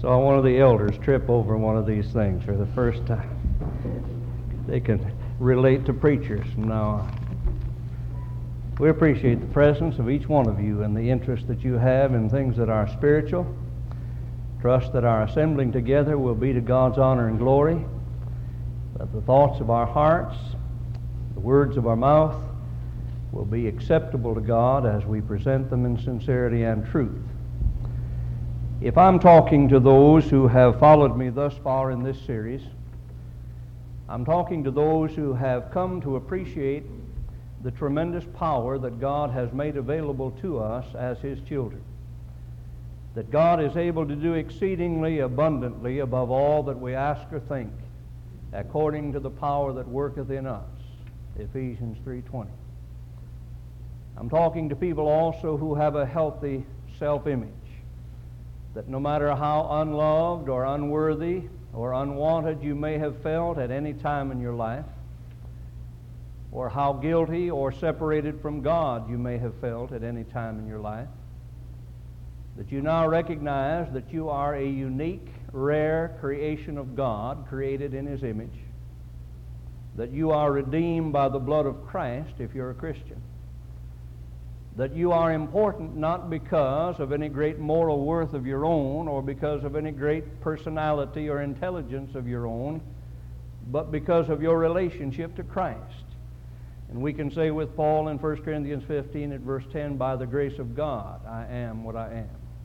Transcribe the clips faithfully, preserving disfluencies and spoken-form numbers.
Saw one of the elders trip over one of these things for the first time. They can relate to preachers from now on. We appreciate the presence of each one of you and the interest that you have in things that are spiritual. Trust that our assembling together will be to God's honor and glory, that the thoughts of our hearts, the words of our mouth, will be acceptable to God as we present them in sincerity and truth. If I'm talking to those who have followed me thus far in this series, I'm talking to those who have come to appreciate the tremendous power that God has made available to us as His children. That God is able to do exceedingly abundantly above all that we ask or think, according to the power that worketh in us. Ephesians three twenty. I'm talking to people also who have a healthy self-image, that no matter how unloved or unworthy or unwanted you may have felt at any time in your life, or how guilty or separated from God you may have felt at any time in your life, that you now recognize that you are a unique, rare creation of God, created in His image, that you are redeemed by the blood of Christ if you're a Christian, that you are important not because of any great moral worth of your own or because of any great personality or intelligence of your own, but because of your relationship to Christ. And we can say with Paul in First Corinthians fifteen at verse ten, by the grace of God, I am what I am.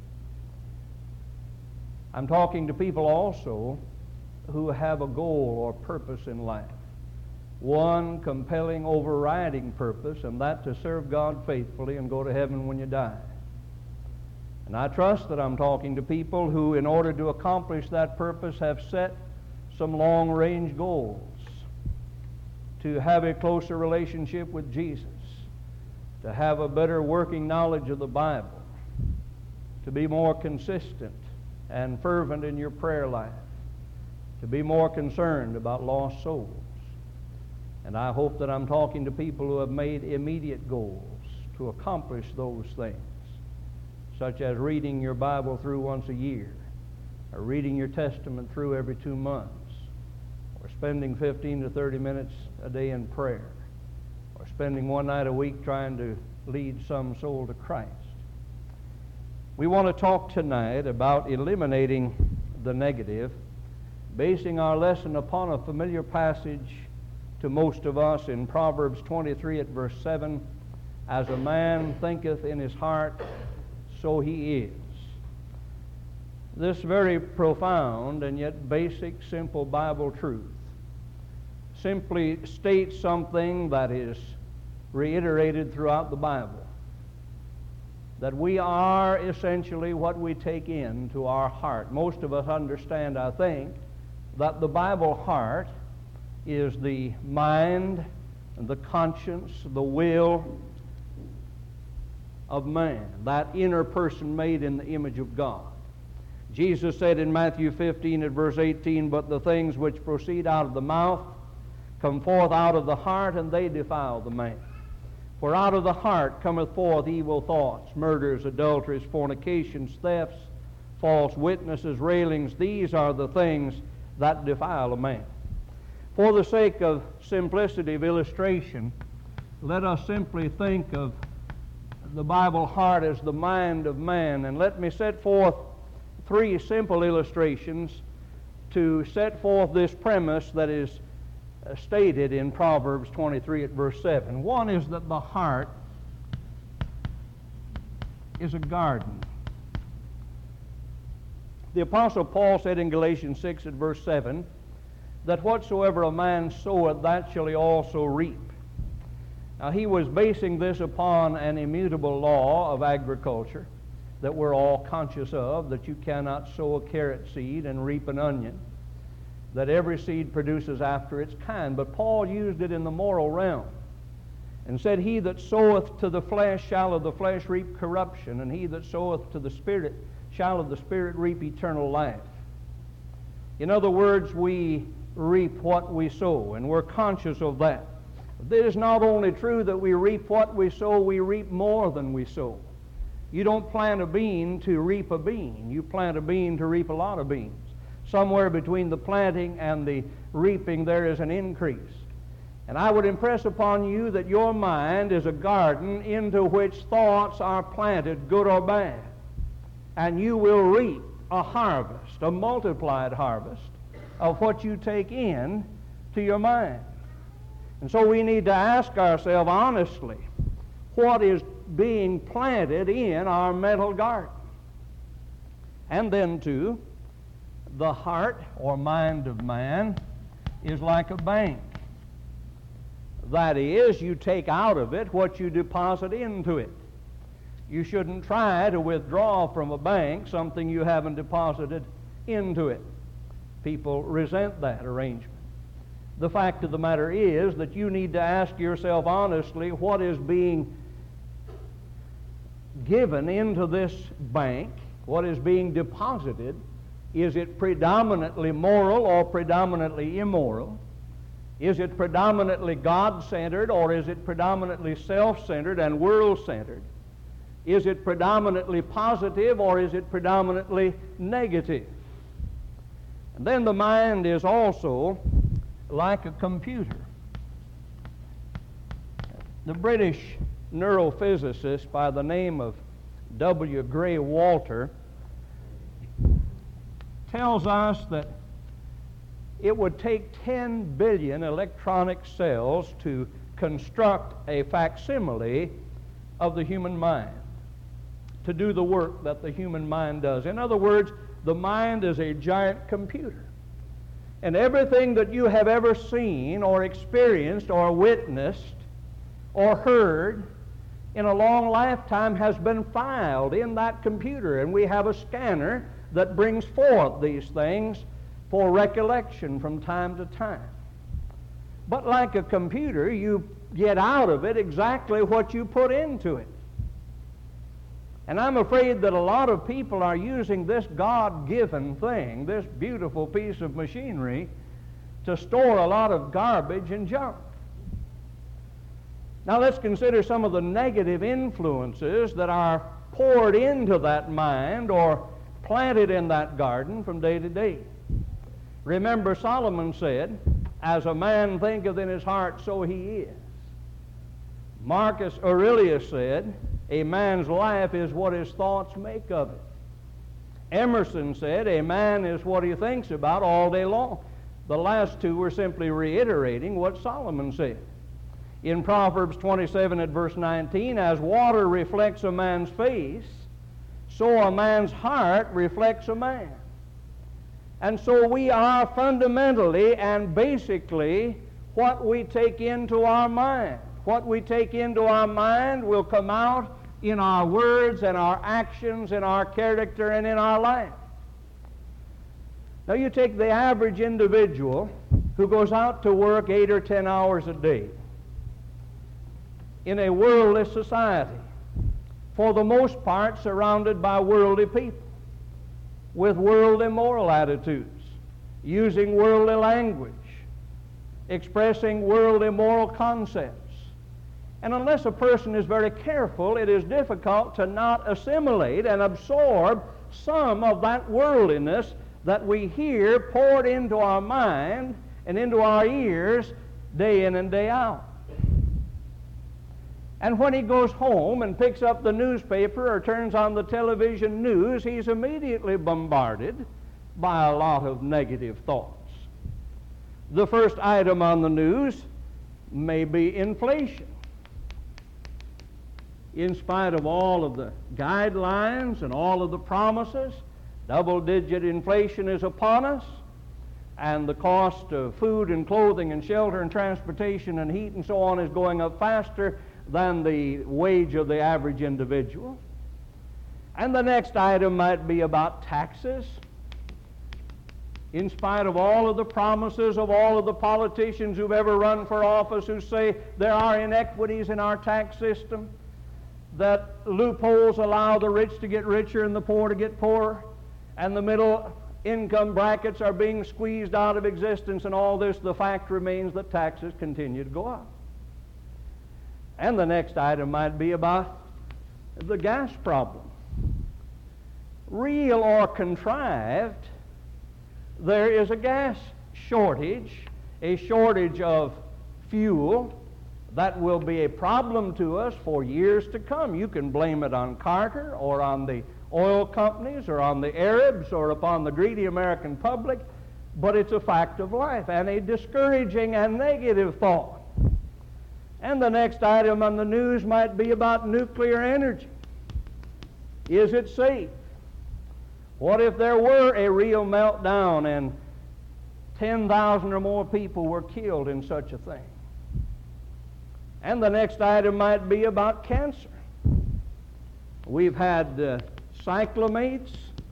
I'm talking to people also who have a goal or purpose in life. One compelling, overriding purpose, and that to serve God faithfully and go to heaven when you die. And I trust that I'm talking to people who, in order to accomplish that purpose, have set some long-range goals. To have a closer relationship with Jesus, to have a better working knowledge of the Bible, to be more consistent and fervent in your prayer life, to be more concerned about lost souls. And I hope that I'm talking to people who have made immediate goals to accomplish those things, such as reading your Bible through once a year, or reading your Testament through every two months, or spending fifteen to thirty minutes a day in prayer, or spending one night a week trying to lead some soul to Christ. We want to talk tonight about eliminating the negative, basing our lesson upon a familiar passage to most of us in Proverbs twenty-three at verse seven, as a man thinketh in his heart, so he is. This very profound and yet basic, simple Bible truth simply states something that is reiterated throughout the Bible, that we are essentially what we take into our heart. Most of us understand, I think, that the Bible heart is the mind and the conscience, the will of man, that inner person made in the image of God. Jesus said in Matthew fifteen at verse eighteen, but the things which proceed out of the mouth come forth out of the heart, and they defile the man. For out of the heart cometh forth evil thoughts, murders, adulteries, fornications, thefts, false witnesses, railings. These are the things that defile a man. For the sake of simplicity of illustration, let us simply think of the Bible heart as the mind of man. And let me set forth three simple illustrations to set forth this premise that is stated in Proverbs twenty-three at verse seven. One is that the heart is a garden. The Apostle Paul said in Galatians six at verse seven, that whatsoever a man soweth, that shall he also reap. Now he was basing this upon an immutable law of agriculture that we're all conscious of, that you cannot sow a carrot seed and reap an onion, that every seed produces after its kind. But Paul used it in the moral realm and said, he that soweth to the flesh shall of the flesh reap corruption, and he that soweth to the Spirit shall of the Spirit reap eternal life. In other words, we reap what we sow, and we're conscious of that. It is not only true that we reap what we sow, we reap more than we sow. You don't plant a bean to reap a bean. You plant a bean to reap a lot of beans. Somewhere between the planting and the reaping there is an increase. And I would impress upon you that your mind is a garden into which thoughts are planted, good or bad. And you will reap a harvest, a multiplied harvest of what you take in to your mind. And so we need to ask ourselves honestly, what is being planted in our mental garden? And then too, the heart or mind of man is like a bank. That is, you take out of it what you deposit into it. You shouldn't try to withdraw from a bank something you haven't deposited into it. People resent that arrangement. The fact of the matter is that you need to ask yourself honestly, what is being given into this bank, what is being deposited, is it predominantly moral or predominantly immoral? Is it predominantly God-centered or is it predominantly self-centered and world-centered? Is it predominantly positive or is it predominantly negative? And then the mind is also like a computer. The British neurophysicist by the name of W. Gray Walter tells us that it would take ten billion electronic cells to construct a facsimile of the human mind, to do the work that the human mind does. In other words, the mind is a giant computer. And everything that you have ever seen or experienced or witnessed or heard in a long lifetime has been filed in that computer. And we have a scanner that brings forth these things for recollection from time to time. But like a computer, you get out of it exactly what you put into it. And I'm afraid that a lot of people are using this God-given thing, this beautiful piece of machinery, to store a lot of garbage and junk. Now let's consider some of the negative influences that are poured into that mind or planted in that garden from day to day. Remember, Solomon said, as a man thinketh in his heart, so he is. Marcus Aurelius said, a man's life is what his thoughts make of it. Emerson said, a man is what he thinks about all day long. The last two were simply reiterating what Solomon said. In Proverbs twenty-seven at verse nineteen, as water reflects a man's face, so a man's heart reflects a man. And so we are fundamentally and basically what we take into our mind. What we take into our mind will come out in our words and our actions, in our character and in our life. Now you take the average individual who goes out to work eight or ten hours a day in a worldly society, for the most part surrounded by worldly people, with worldly moral attitudes, using worldly language, expressing worldly moral concepts. And unless a person is very careful, it is difficult to not assimilate and absorb some of that worldliness that we hear poured into our mind and into our ears day in and day out. And when he goes home and picks up the newspaper or turns on the television news, he's immediately bombarded by a lot of negative thoughts. The first item on the news may be inflation. In spite of all of the guidelines and all of the promises, double-digit inflation is upon us, and the cost of food and clothing and shelter and transportation and heat and so on is going up faster than the wage of the average individual. And the next item might be about taxes. In spite of all of the promises of all of the politicians who've ever run for office who say there are inequities in our tax system, that loopholes allow the rich to get richer and the poor to get poorer, and the middle income brackets are being squeezed out of existence and all this, the fact remains that taxes continue to go up. And the next item might be about the gas problem. Real or contrived, there is a gas shortage, a shortage of fuel that will be a problem to us for years to come. You can blame it on Carter or on the oil companies or on the Arabs or upon the greedy American public, but it's a fact of life and a discouraging and negative thought. And the next item on the news might be about nuclear energy. Is it safe? What if there were a real meltdown and ten thousand or more people were killed in such a thing? And the next item might be about cancer. We've had uh, cyclamates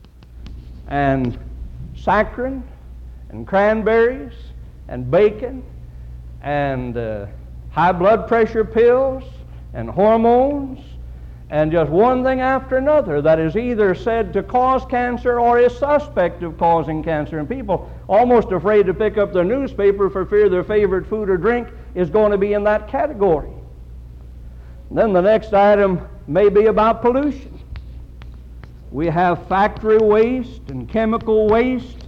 and saccharin and cranberries and bacon and uh, high blood pressure pills and hormones and just one thing after another that is either said to cause cancer or is suspect of causing cancer. And people almost afraid to pick up their newspaper for fear their favorite food or drink is going to be in that category. And then the next item may be about pollution. We have factory waste and chemical waste,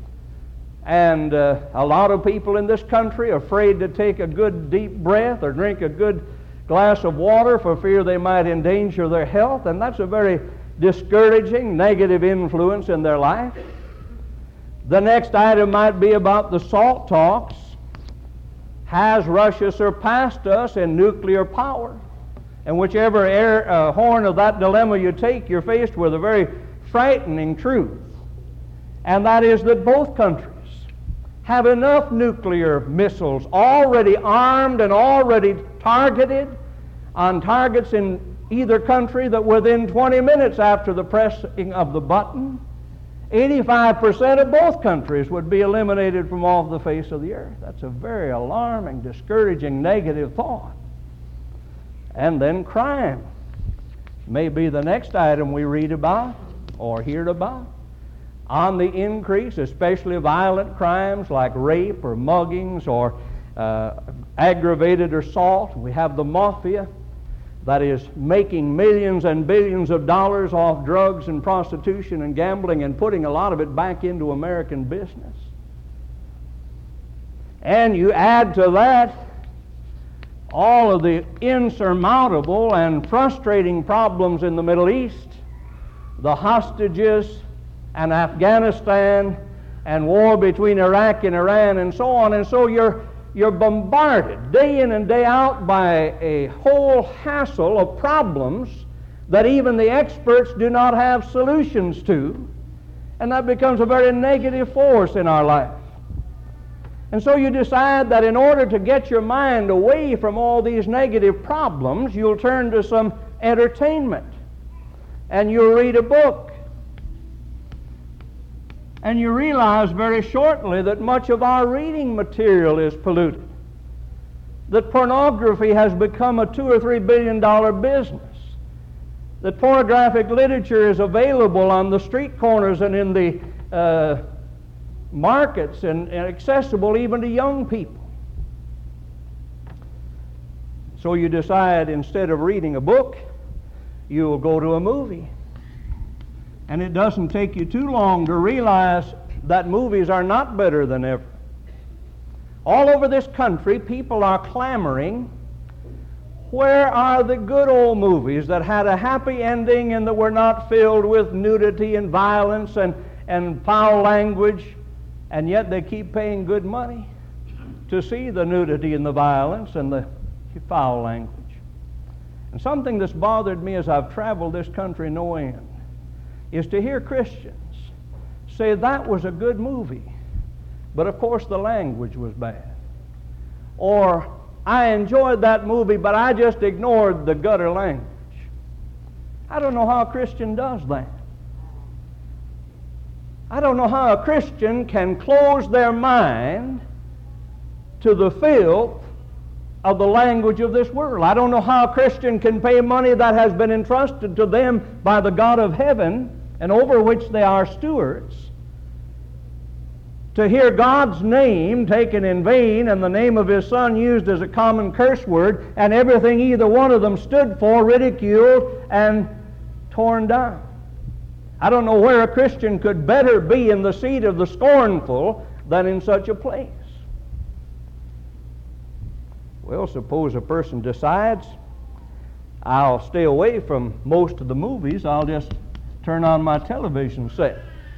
and uh, a lot of people in this country are afraid to take a good deep breath or drink a good glass of water for fear they might endanger their health, and that's a very discouraging, negative influence in their life. The next item might be about the SALT talks. Has Russia surpassed us in nuclear power? And whichever air, uh, horn of that dilemma you take, you're faced with a very frightening truth, and that is that both countries have enough nuclear missiles already armed and already targeted on targets in either country that within twenty minutes after the pressing of the button, eighty-five percent of both countries would be eliminated from off the face of the earth. That's a very alarming, discouraging, negative thought. And then crime may be the next item we read about or hear about. On the increase, especially violent crimes like rape or muggings or uh, aggravated assault. We have the mafia that is making millions and billions of dollars off drugs and prostitution and gambling and putting a lot of it back into American business. And you add to that all of the insurmountable and frustrating problems in the Middle East, the hostages and Afghanistan and war between Iraq and Iran and so on. And so you're you're bombarded day in and day out by a whole hassle of problems that even the experts do not have solutions to, and that becomes a very negative force in our life. And so you decide that in order to get your mind away from all these negative problems, you'll turn to some entertainment, and you'll read a book. And you realize very shortly that much of our reading material is polluted, that pornography has become a two or three billion dollar business, that pornographic literature is available on the street corners and in the uh, markets and, and accessible even to young people. So you decide instead of reading a book, you'll go to a movie. And it doesn't take you too long to realize that movies are not better than ever. All over this country, people are clamoring, where are the good old movies that had a happy ending and that were not filled with nudity and violence and, and foul language, and yet they keep paying good money to see the nudity and the violence and the foul language. And something that's bothered me as I've traveled this country no end is to hear Christians say that was a good movie, but of course the language was bad. Or, I enjoyed that movie, but I just ignored the gutter language. I don't know how a Christian does that. I don't know how a Christian can close their mind to the filth of the language of this world. I don't know how a Christian can pay money that has been entrusted to them by the God of heaven and over which they are stewards, to hear God's name taken in vain and the name of His Son used as a common curse word, and everything either one of them stood for ridiculed and torn down. I don't know where a Christian could better be in the seat of the scornful than in such a place. Well, suppose a person decides, I'll stay away from most of the movies, I'll just turn on my television set.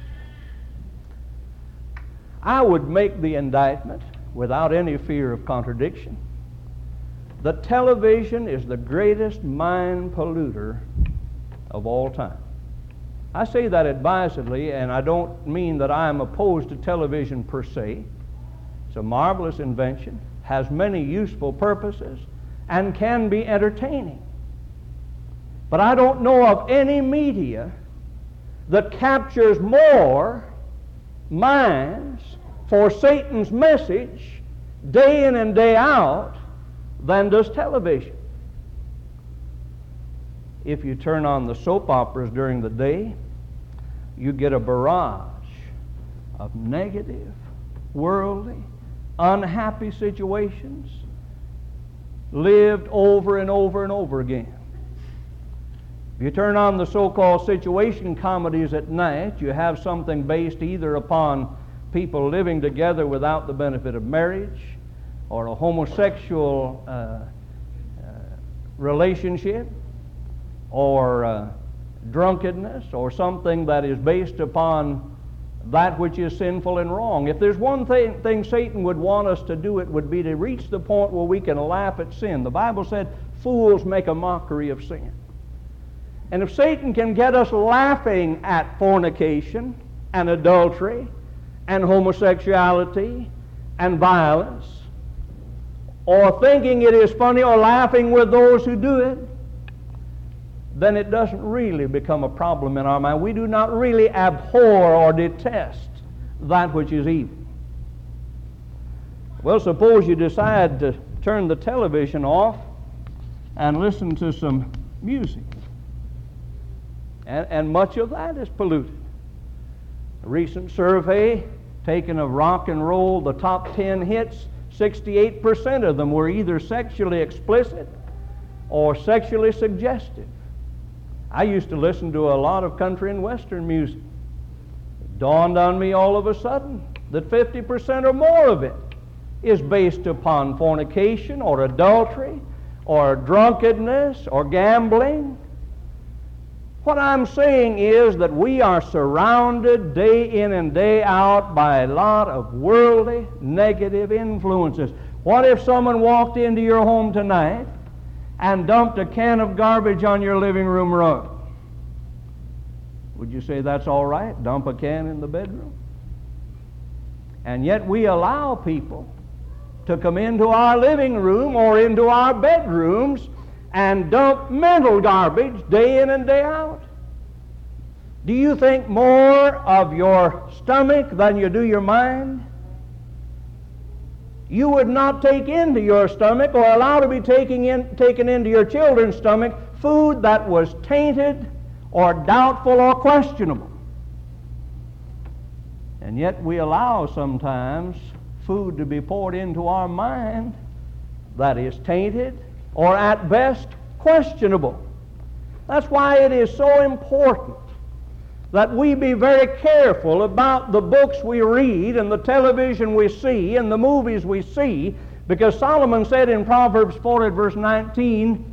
I would make the indictment without any fear of contradiction that television is the greatest mind polluter of all time. I say that advisedly, and I don't mean that I am opposed to television per se. It's a marvelous invention, has many useful purposes, and can be entertaining. But I don't know of any media that captures more minds for Satan's message day in and day out than does television. If you turn on the soap operas during the day, you get a barrage of negative, worldly, unhappy situations lived over and over and over again. If you turn on the so-called situation comedies at night, you have something based either upon people living together without the benefit of marriage, or a homosexual uh, uh, relationship, or uh, drunkenness, or something that is based upon that which is sinful and wrong. If there's one thing, thing Satan would want us to do, it would be to reach the point where we can laugh at sin. The Bible said, fools make a mockery of sin. And if Satan can get us laughing at fornication and adultery and homosexuality and violence, or thinking it is funny or laughing with those who do it, then it doesn't really become a problem in our mind. We do not really abhor or detest that which is evil. Well, suppose you decide to turn the television off and listen to some music. And, and much of that is polluted. A recent survey taken of rock and roll, the top ten hits, sixty-eight percent of them were either sexually explicit or sexually suggestive. I used to listen to a lot of country and western music. It dawned on me all of a sudden that fifty percent or more of it is based upon fornication or adultery or drunkenness or gambling. What I'm saying is that we are surrounded day in and day out by a lot of worldly, negative influences. What if someone walked into your home tonight and dumped a can of garbage on your living room rug? Would you say that's all right? Dump a can in the bedroom? And yet we allow people to come into our living room or into our bedrooms and dump mental garbage day in and day out. Do you think more of your stomach than you do your mind? You would not take into your stomach or allow to be taking in, taken into your children's stomach food that was tainted or doubtful or questionable. And yet we allow sometimes food to be poured into our mind that is tainted or at best questionable. That's why it is so important that we be very careful about the books we read and the television we see and the movies we see, because Solomon said in Proverbs forty, verse nineteen,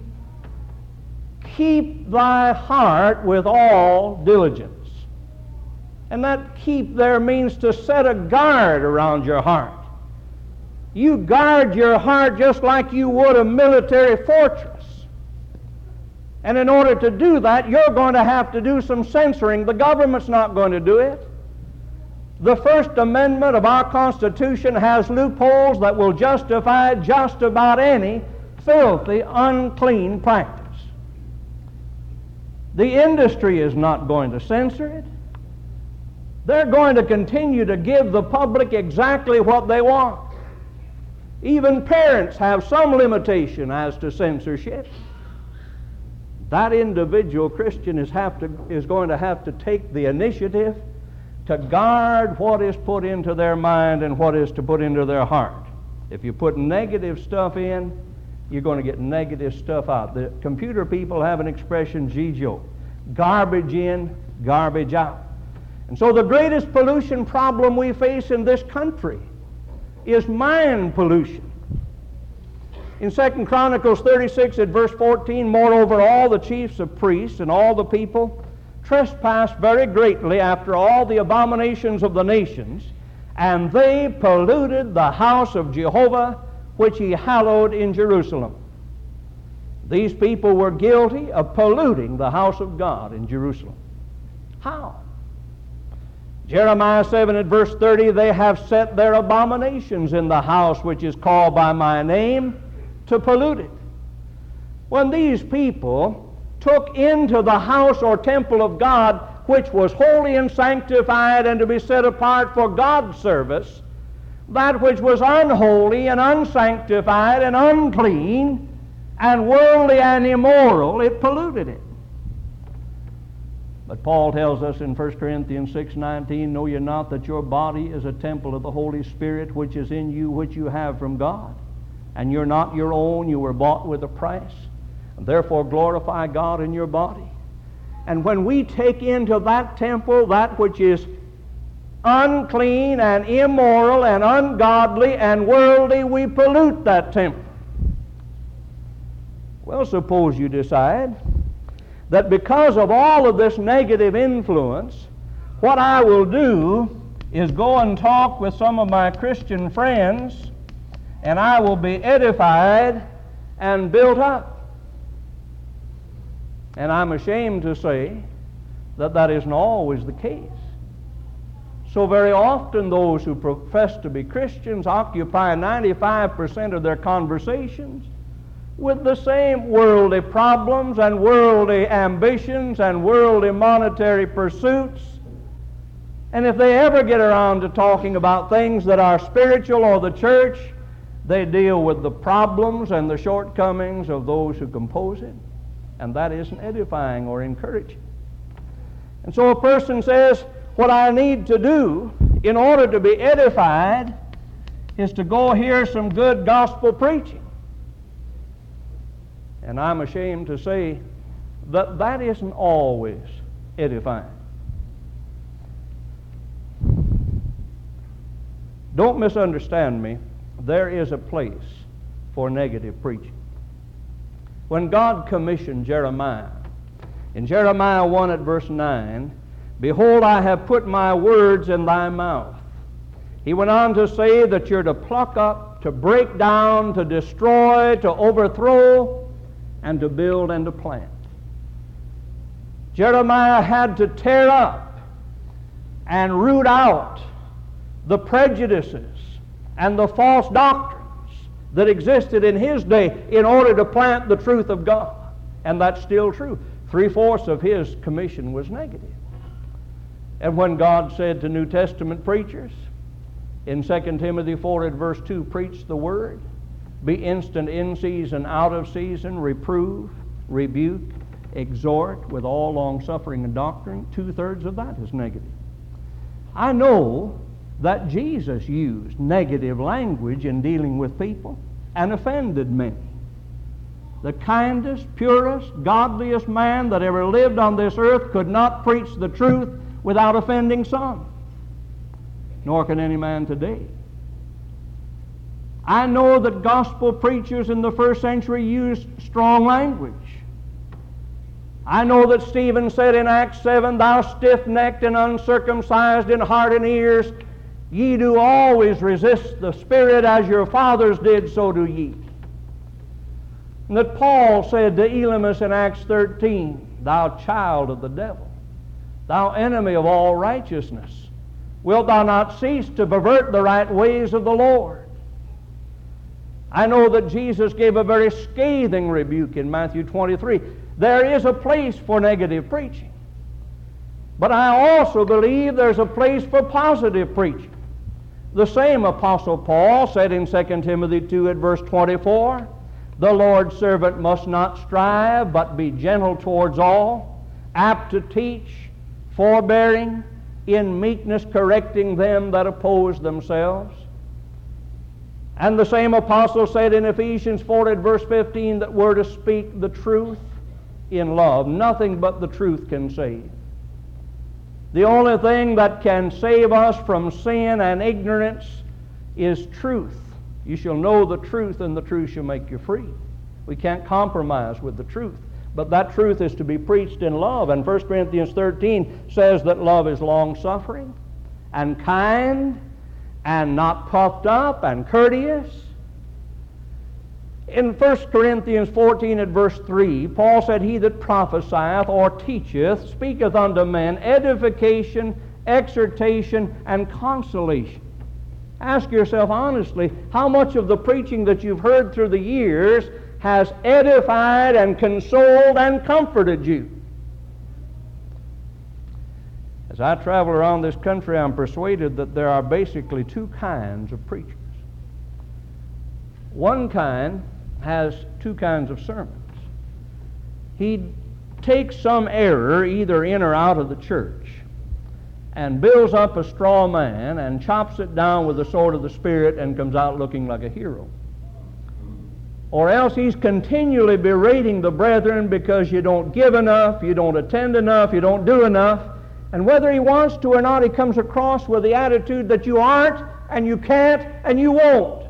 keep thy heart with all diligence. And that keep there means to set a guard around your heart. You guard your heart just like you would a military fortress. And in order to do that, you're going to have to do some censoring. The government's not going to do it. The First Amendment of our Constitution has loopholes that will justify just about any filthy, unclean practice. The industry is not going to censor it. They're going to continue to give the public exactly what they want. Even parents have some limitation as to censorship. That individual Christian is, have to, is going to have to take the initiative to guard what is put into their mind and what is to put into their heart. If you put negative stuff in, you're going to get negative stuff out. The computer people have an expression, G G O, garbage in, garbage out. And so the greatest pollution problem we face in this country is mind pollution. In Second Chronicles thirty-six at verse fourteen, moreover, all the chiefs of priests and all the people trespassed very greatly after all the abominations of the nations, and they polluted the house of Jehovah, which he hallowed in Jerusalem. These people were guilty of polluting the house of God in Jerusalem. How? Jeremiah seven at verse thirty, they have set their abominations in the house which is called by my name, to pollute it. When these people took into the house or temple of God, which was holy and sanctified and to be set apart for God's service, that which was unholy and unsanctified and unclean and worldly and immoral, it polluted it. But Paul tells us in First Corinthians six nineteen, know ye not that your body is a temple of the Holy Spirit which is in you, which you have from God? And you're not your own, you were bought with a price. And therefore glorify God in your body. And when we take into that temple that which is unclean and immoral and ungodly and worldly, we pollute that temple. Well, suppose you decide that because of all of this negative influence, what I will do is go and talk with some of my Christian friends, and I will be edified and built up. And I'm ashamed to say that that isn't always the case. So very often those who profess to be Christians occupy ninety-five percent of their conversations with the same worldly problems and worldly ambitions and worldly monetary pursuits. And if they ever get around to talking about things that are spiritual or the church, they deal with the problems and the shortcomings of those who compose it. And that isn't edifying or encouraging. And so a person says, what I need to do in order to be edified is to go hear some good gospel preaching. And I'm ashamed to say that that isn't always edifying. Don't misunderstand me. There is a place for negative preaching. When God commissioned Jeremiah, in Jeremiah one at verse nine, behold, I have put my words in thy mouth. He went on to say that you're to pluck up, to break down, to destroy, to overthrow, and to build and to plant. Jeremiah had to tear up and root out the prejudices and the false doctrines that existed in his day in order to plant the truth of God. And that's still true. Three-fourths of his commission was negative. And when God said to New Testament preachers, in Second Timothy four at verse two, preach the word, be instant in season, out of season, reprove, rebuke, exhort with all long-suffering and doctrine, two-thirds of that is negative. I know that Jesus used negative language in dealing with people and offended many. The kindest, purest, godliest man that ever lived on this earth could not preach the truth without offending some. Nor can any man today. I know that gospel preachers in the first century used strong language. I know that Stephen said in Acts seven, thou stiff-necked and uncircumcised in heart and ears, ye do always resist the Spirit, as your fathers did, so do ye. And that Paul said to Elymas in Acts thirteen, thou child of the devil, thou enemy of all righteousness, wilt thou not cease to pervert the right ways of the Lord? I know that Jesus gave a very scathing rebuke in Matthew twenty-three. There is a place for negative preaching. But I also believe there's a place for positive preaching. The same Apostle Paul said in Second Timothy two at verse twenty-four, the Lord's servant must not strive, but be gentle towards all, apt to teach, forbearing, in meekness correcting them that oppose themselves. And the same apostle said in Ephesians four at verse fifteen that we're to speak the truth in love. Nothing but the truth can save. The only thing that can save us from sin and ignorance is truth. You shall know the truth, and the truth shall make you free. We can't compromise with the truth. But that truth is to be preached in love. And First Corinthians thirteen says that love is long-suffering and kind and not puffed up and courteous. In First Corinthians fourteen at verse three, Paul said, He that prophesieth or teacheth speaketh unto men edification, exhortation, and consolation. Ask yourself honestly, how much of the preaching that you've heard through the years has edified and consoled and comforted you? As I travel around this country, I'm persuaded that there are basically two kinds of preachers. One kind has two kinds of sermons. He takes some error either in or out of the church and builds up a straw man and chops it down with the sword of the Spirit and comes out looking like a hero. Or else he's continually berating the brethren because you don't give enough, you don't attend enough, you don't do enough. And whether he wants to or not, he comes across with the attitude that you aren't, and you can't, and you won't.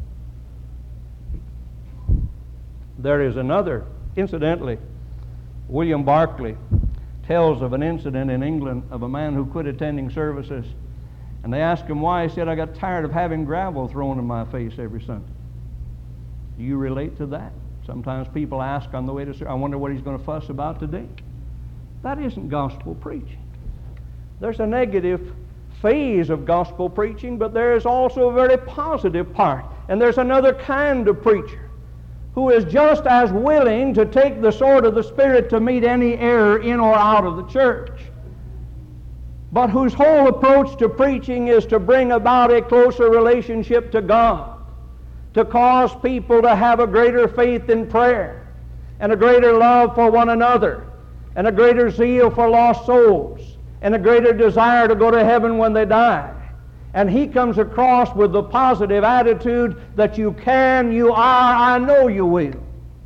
There is another, incidentally, William Barclay tells of an incident in England of a man who quit attending services. And they asked him why. He said, I got tired of having gravel thrown in my face every Sunday. Do you relate to that? Sometimes people ask on the way to service, I wonder what he's going to fuss about today. That isn't gospel preaching. There's a negative phase of gospel preaching, but there is also a very positive part. And there's another kind of preacher who is just as willing to take the sword of the Spirit to meet any error in or out of the church, but whose whole approach to preaching is to bring about a closer relationship to God, to cause people to have a greater faith in prayer, and a greater love for one another, and a greater zeal for lost souls, and a greater desire to go to heaven when they die. And he comes across with the positive attitude that you can, you are, I know you will.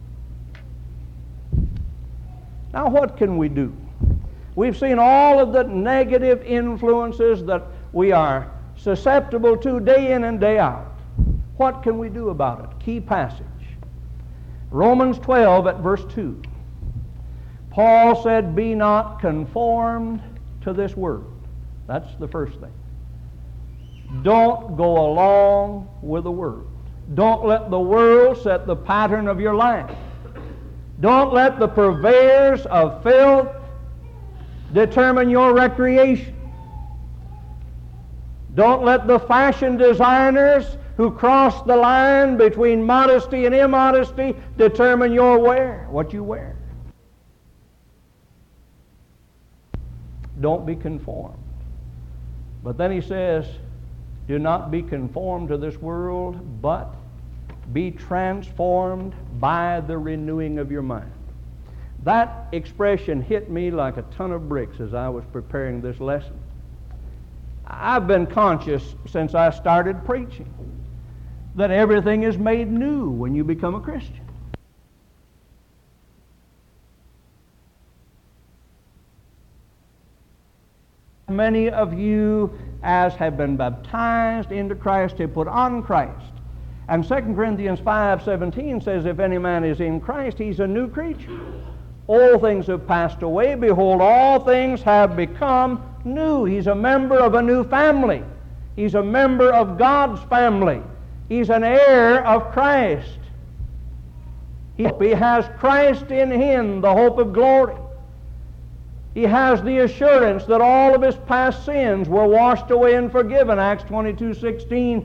Now what can we do? We've seen all of the negative influences that we are susceptible to day in and day out. What can we do about it? Key passage. Romans twelve at verse two. Paul said, be not conformed to this world. That's the first thing. Don't go along with the world. Don't let the world set the pattern of your life. Don't let the purveyors of filth determine your recreation. Don't let the fashion designers who cross the line between modesty and immodesty determine your wear, what you wear. Don't be conformed. But then he says, do not be conformed to this world, but be transformed by the renewing of your mind. That expression hit me like a ton of bricks as I was preparing this lesson. I've been conscious since I started preaching that everything is made new when you become a Christian. Many of you, as have been baptized into Christ, have put on Christ. And Second Corinthians five seventeen says, if any man is in Christ, he's a new creature. All things have passed away. Behold, all things have become new. He's a member of a new family. He's a member of God's family. He's an heir of Christ. He has Christ in him, the hope of glory. He has the assurance that all of his past sins were washed away and forgiven, Acts twenty-two sixteen,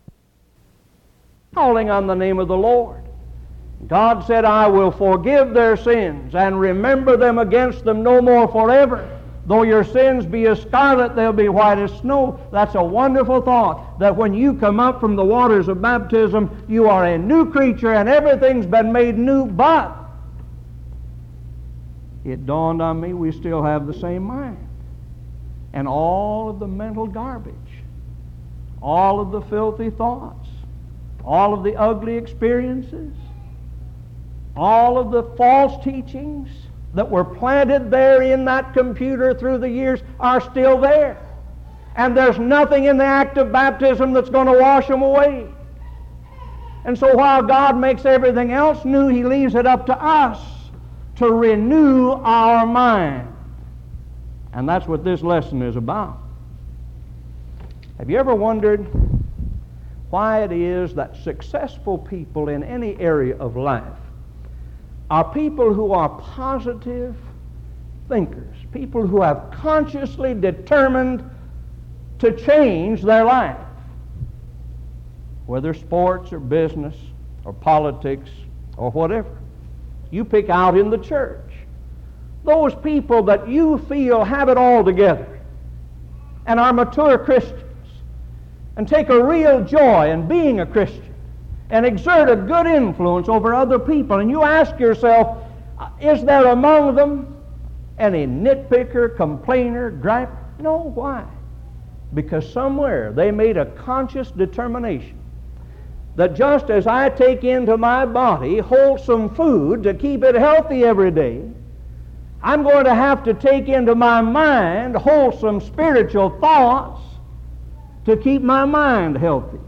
calling on the name of the Lord. God said, I will forgive their sins and remember them against them no more forever. Though your sins be as scarlet, they'll be white as snow. That's a wonderful thought, that when you come up from the waters of baptism, you are a new creature and everything's been made new. But it dawned on me we still have the same mind. and all of the mental garbage, all of the filthy thoughts, all of the ugly experiences, all of the false teachings that were planted there in that computer through the years are still there. And there's nothing in the act of baptism that's going to wash them away. And so while God makes everything else new, He leaves it up to us to renew our mind. And that's what this lesson is about. Have you ever wondered why it is that successful people in any area of life are people who are positive thinkers, people who have consciously determined to change their life, whether sports or business or politics or whatever. You pick out in the church those people that you feel have it all together and are mature Christians and take a real joy in being a Christian and exert a good influence over other people. And you ask yourself, is there among them any nitpicker, complainer, gripe? No, why? Because somewhere they made a conscious determination that just as I take into my body wholesome food to keep it healthy every day, I'm going to have to take into my mind wholesome spiritual thoughts to keep my mind healthy.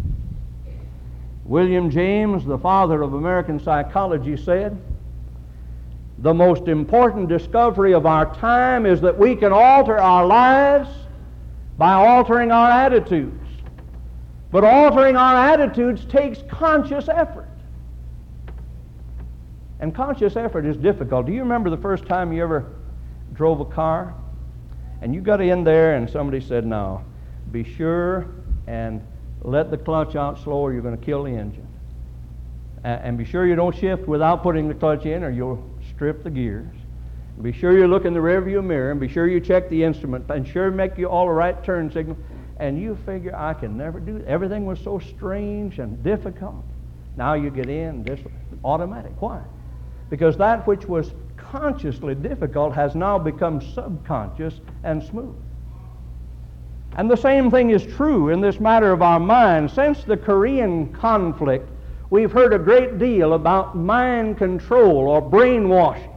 William James, the father of American psychology, said, "The most important discovery of our time is that we can alter our lives by altering our attitudes. But altering our attitudes takes conscious effort." And conscious effort is difficult. Do you remember the first time you ever drove a car? And you got in there and somebody said, "Now, be sure and let the clutch out slow or you're going to kill the engine. And be sure you don't shift without putting the clutch in or you'll strip the gears. Be sure you look in the rearview mirror and be sure you check the instrument and sure make you all the right turn signal." And you figure, I can never do that. Everything was so strange and difficult. Now you get in, just automatic. Why? Because that which was consciously difficult has now become subconscious and smooth. And the same thing is true in this matter of our mind. Since the Korean conflict, we've heard a great deal about mind control or brainwashing.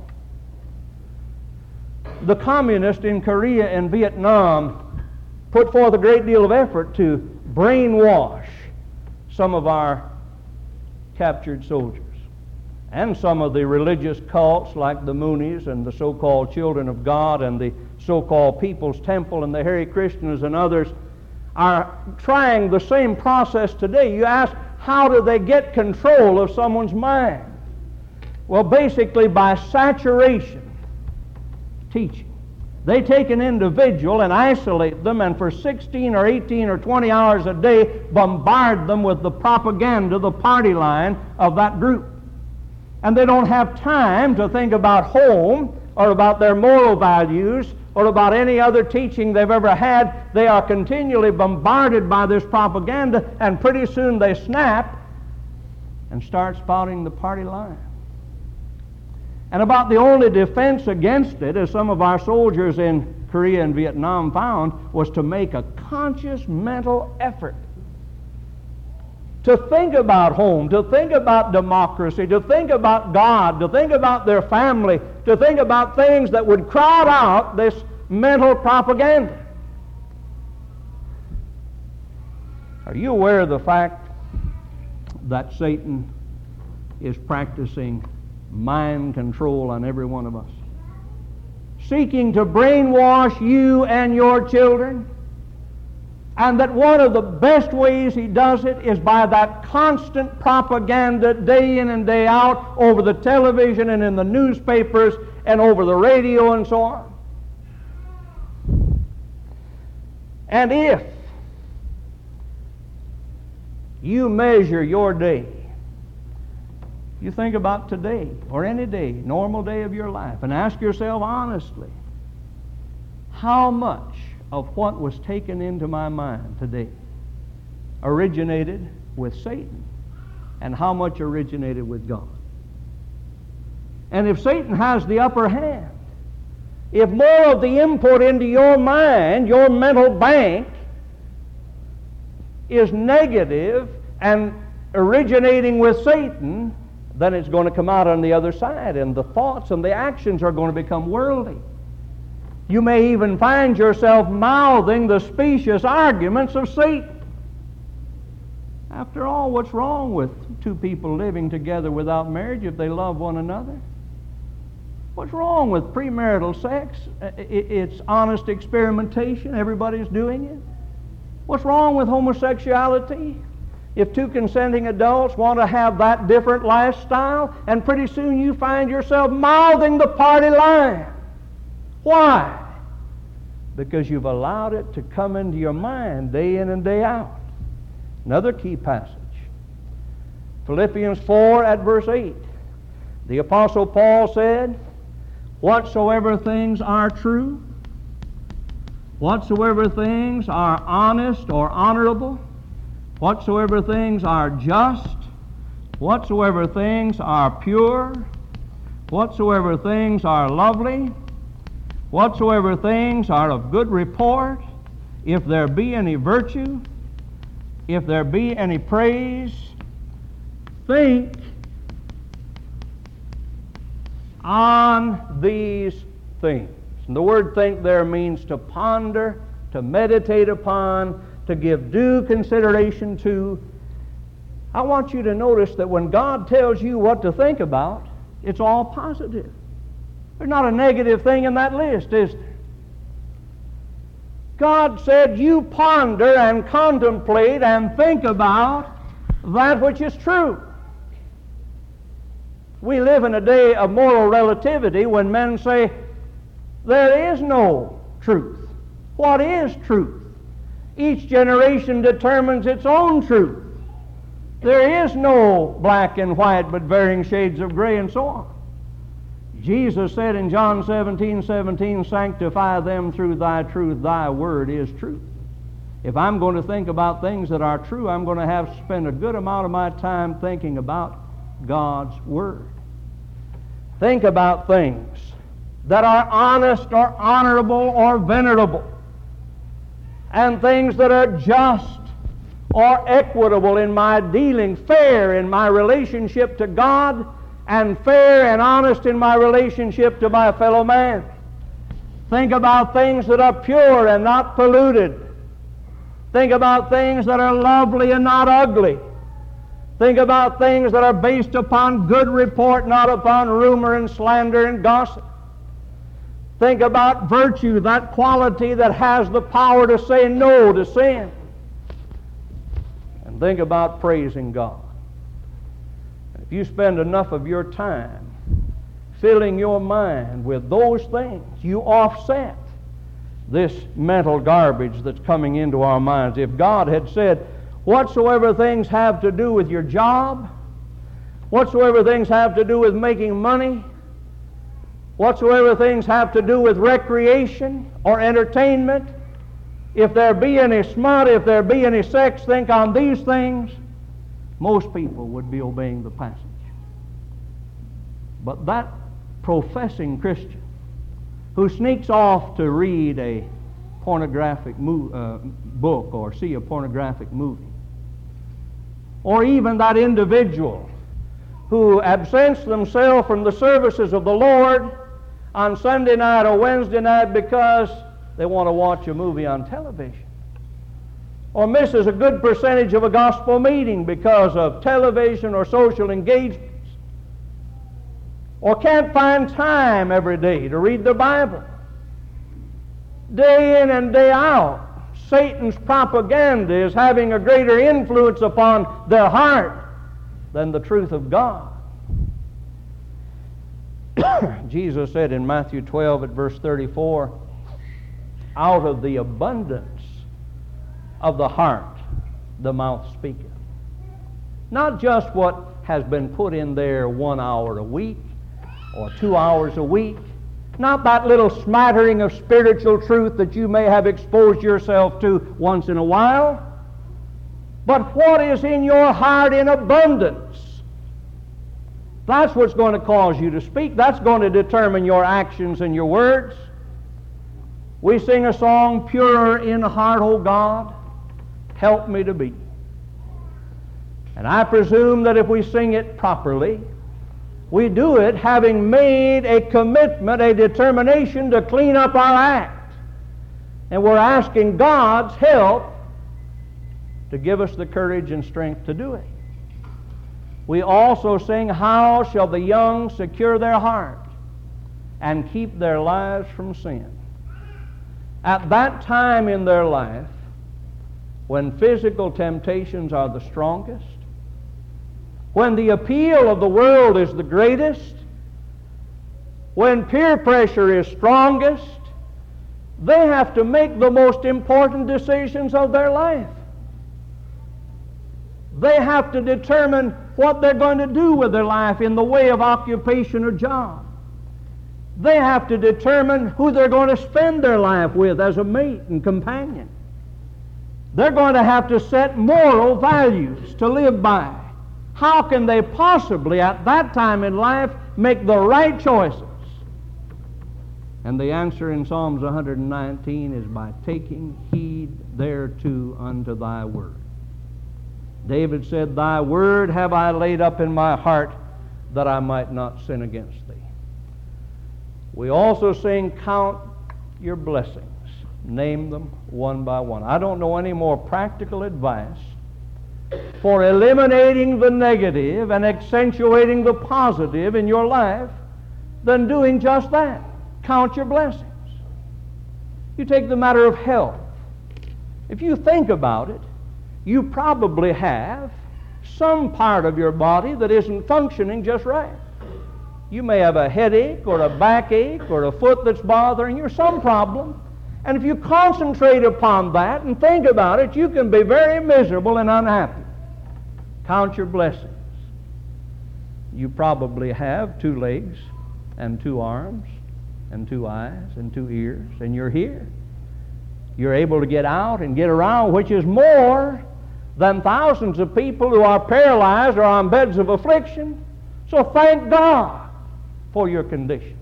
The communists in Korea and Vietnam put forth a great deal of effort to brainwash some of our captured soldiers. And some of the religious cults like the Moonies and the so-called Children of God and the so-called People's Temple and the Hare Krishnas and others are trying the same process today. You ask, how do they get control of someone's mind? Well, basically by saturation teaching. They take an individual and isolate them and for sixteen or eighteen or twenty hours a day bombard them with the propaganda, the party line of that group. And they don't have time to think about home or about their moral values or about any other teaching they've ever had. They are continually bombarded by this propaganda, and pretty soon they snap and start spouting the party line. And about the only defense against it, as some of our soldiers in Korea and Vietnam found, was to make a conscious mental effort to think about home, to think about democracy, to think about God, to think about their family, to think about things that would crowd out this mental propaganda. Are you aware of the fact that Satan is practicing mind control on every one of us, seeking to brainwash you and your children, and that one of the best ways he does it is by that constant propaganda day in and day out over the television and in the newspapers and over the radio and so on? And if you measure your day, you think about today or any day, normal day of your life, and ask yourself honestly, how much of what was taken into my mind today originated with Satan and how much originated with God? And if Satan has the upper hand, If more of the input into your mind, your mental bank, is negative and originating with Satan, then it's going to come out on the other side, and the thoughts and the actions are going to become worldly. You may even find yourself mouthing the specious arguments of Satan. After all, what's wrong with two people living together without marriage if they love one another? What's wrong with premarital sex? It's honest experimentation. Everybody's doing it. What's wrong with homosexuality? If two consenting adults want to have that different lifestyle, and pretty soon you find yourself mouthing the party line. Why? Because you've allowed it to come into your mind day in and day out. Another key passage, Philippians four at verse eight. The Apostle Paul said, whatsoever things are true, whatsoever things are honest or honorable, whatsoever things are just, whatsoever things are pure, whatsoever things are lovely, whatsoever things are of good report, if there be any virtue, if there be any praise, think on these things. And the word think there means to ponder, to meditate upon, to give due consideration to. I want you to notice that when God tells you what to think about, it's all positive. There's not a negative thing in that list, is there? God said, you ponder and contemplate and think about that which is true. We live in a day of moral relativity when men say, there is no truth. What is truth? Each generation determines its own truth. There is no black and white, but varying shades of gray and so on. Jesus said in John seventeen seventeen, sanctify them through thy truth, thy word is truth. If I'm going to think about things that are true, I'm going to have to spend a good amount of my time thinking about God's word. Think about things that are honest or honorable or venerable, and things that are just or equitable in my dealing, fair in my relationship to God, and fair and honest in my relationship to my fellow man. Think about things that are pure and not polluted. Think about things that are lovely and not ugly. Think about things that are based upon good report, not upon rumor and slander and gossip. Think about virtue, that quality that has the power to say no to sin. And think about praising God. If you spend enough of your time filling your mind with those things, you offset this mental garbage that's coming into our minds. If God had said, whatsoever things have to do with your job, whatsoever things have to do with making money, whatsoever things have to do with recreation or entertainment, if there be any smut, if there be any sex, think on these things, most people would be obeying the passage. But that professing Christian who sneaks off to read a pornographic mo- uh, book or see a pornographic movie, or even that individual who absents themselves from the services of the Lord on Sunday night or Wednesday night because they want to watch a movie on television, or misses a good percentage of a gospel meeting because of television or social engagements, or can't find time every day to read the Bible. Day in and day out, Satan's propaganda is having a greater influence upon their heart than the truth of God. Jesus said in Matthew twelve at verse thirty-four, out of the abundance of the heart the mouth speaketh. Not just what has been put in there one hour a week or two hours a week, not that little smattering of spiritual truth that you may have exposed yourself to once in a while, but what is in your heart in abundance. That's what's going to cause you to speak. That's going to determine your actions and your words. We sing a song, "Pure in heart, O God, help me to be." And I presume that if we sing it properly, we do it having made a commitment, a determination to clean up our act. And we're asking God's help to give us the courage and strength to do it. We also sing, "How shall the young secure their heart and keep their lives from sin?" At that time in their life, when physical temptations are the strongest, when the appeal of the world is the greatest, when peer pressure is strongest, they have to make the most important decisions of their life. They have to determine what they're going to do with their life in the way of occupation or job. They have to determine who they're going to spend their life with as a mate and companion. They're going to have to set moral values to live by. How can they possibly at that time in life make the right choices? And the answer in Psalms one nineteen is by taking heed thereto unto thy word. David said, "Thy word have I laid up in my heart, that I might not sin against thee." We also sing, "Count your blessings." Name them one by one. I don't know any more practical advice for eliminating the negative and accentuating the positive in your life than doing just that. Count your blessings. You take the matter of health. If you think about it, you probably have some part of your body that isn't functioning just right. You may have a headache or a backache or a foot that's bothering you or some problem. And if you concentrate upon that and think about it, you can be very miserable and unhappy. Count your blessings. You probably have two legs and two arms and two eyes and two ears, and you're here. You're able to get out and get around, which is more than thousands of people who are paralyzed or on beds of affliction. So thank God for your condition.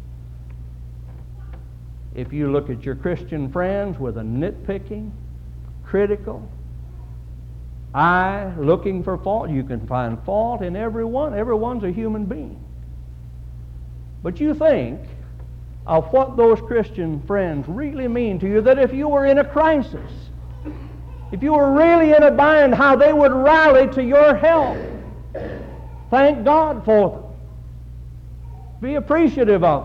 If you look at your Christian friends with a nitpicking, critical eye, looking for fault, you can find fault in everyone. Everyone's a human being. But you think of what those Christian friends really mean to you, that if you were in a crisis, if you were really in a bind, how they would rally to your help. Thank God for them. Be appreciative of them.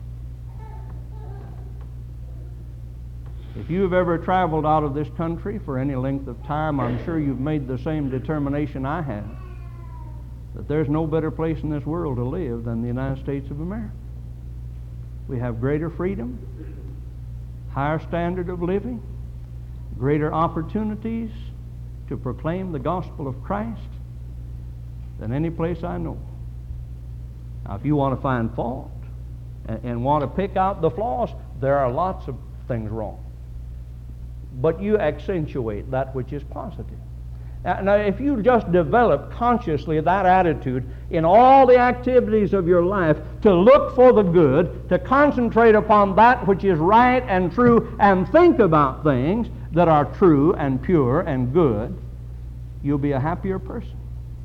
If you've ever traveled out of this country for any length of time, I'm sure you've made the same determination I have, that there's no better place in this world to live than the United States of America. We have greater freedom, higher standard of living, greater opportunities to proclaim the gospel of Christ than any place I know. Now, if you want to find fault and, and want to pick out the flaws, there are lots of things wrong. But you accentuate that which is positive. Now, now, if you just develop consciously that attitude in all the activities of your life, to look for the good, to concentrate upon that which is right and true, and think about things that are true and pure and good, you'll be a happier person.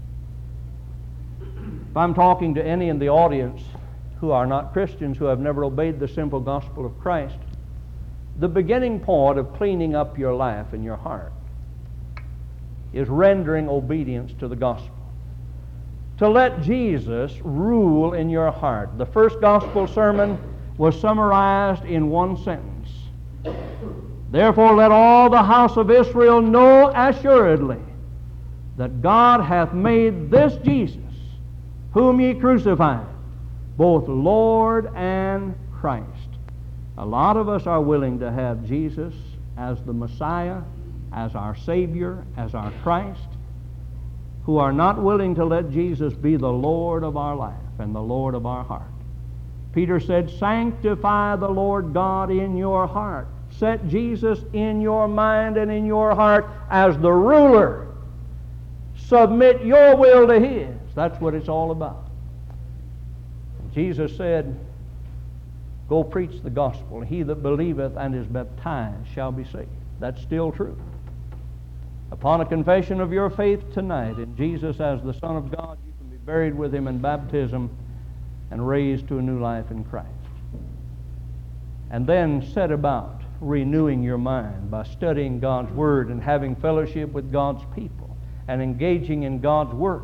If I'm talking to any in the audience who are not Christians, who have never obeyed the simple gospel of Christ, the beginning point of cleaning up your life and your heart is rendering obedience to the gospel. To let Jesus rule in your heart. The first gospel sermon was summarized in one sentence. Therefore let all the house of Israel know assuredly that God hath made this Jesus, whom ye crucified, both Lord and Christ. A lot of us are willing to have Jesus as the Messiah, as our Savior, as our Christ, who are not willing to let Jesus be the Lord of our life and the Lord of our heart. Peter said, sanctify the Lord God in your heart. Set Jesus in your mind and in your heart as the ruler. Submit your will to His. That's what it's all about. Jesus said, Go preach the gospel. He that believeth and is baptized shall be saved. That's still true. Upon a confession of your faith tonight in Jesus as the Son of God, you can be buried with Him in baptism and raised to a new life in Christ. And then set about renewing your mind by studying God's Word and having fellowship with God's people and engaging in God's work.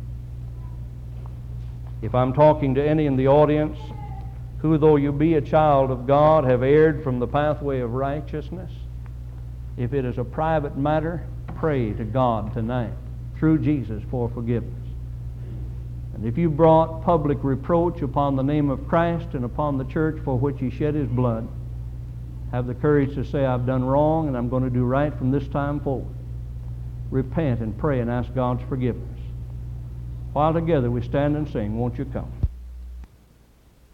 If I'm talking to any in the audience who, though you be a child of God, have erred from the pathway of righteousness, if it is a private matter, pray to God tonight through Jesus for forgiveness. And if you brought public reproach upon the name of Christ and upon the church for which He shed His blood, have the courage to say, I've done wrong and I'm going to do right from this time forward. Repent and pray and ask God's forgiveness. While together we stand and sing, won't you come?